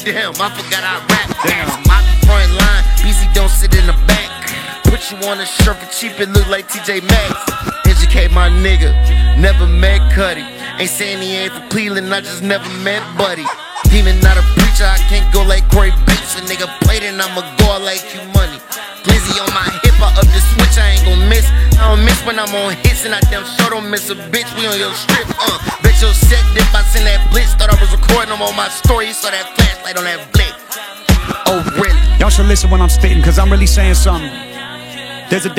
Damn, I forgot I rap. Damn, I be front line, BZ don't sit in the back. Put you on a shirt for cheap, it look like TJ Maxx. Educate my nigga, never met Cuddy. Ain't saying he ain't from Cleveland, I just never met Buddy. Demon not a preacher, I can't go like Corey Bates. A nigga played and I'ma go out like you money. Glizzy on my hip, I up the switch, I ain't gon' miss. I don't miss when I'm on hits and I damn sure don't miss a bitch. We on your strip, Bet your set dip, I send that blitz. Thought I was recording them on my story, you saw that flashlight on that blick. Oh really? Y'all should listen when I'm spitting, cause I'm really saying something. There's a